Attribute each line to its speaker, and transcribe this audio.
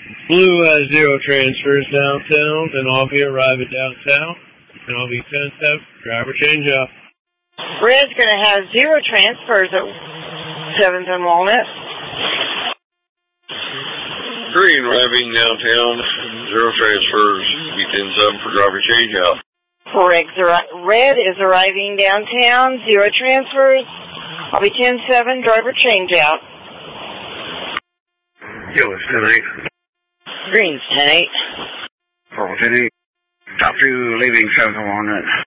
Speaker 1: Blue has 0 transfers downtown, and I'll be arriving downtown, and I'll be 10-7, driver change up.
Speaker 2: Red's going to have 0 transfers at 7th and Walnut.
Speaker 3: Green arriving downtown, 0 transfers, be 10-7 for driver change out.
Speaker 2: Red is arriving downtown, 0 transfers. I'll be 10-7, driver change out.
Speaker 4: Yellow's 10-8.
Speaker 2: Green's 10-8.
Speaker 4: Purple 10-8. Top 2 leaving 7th and Walnut.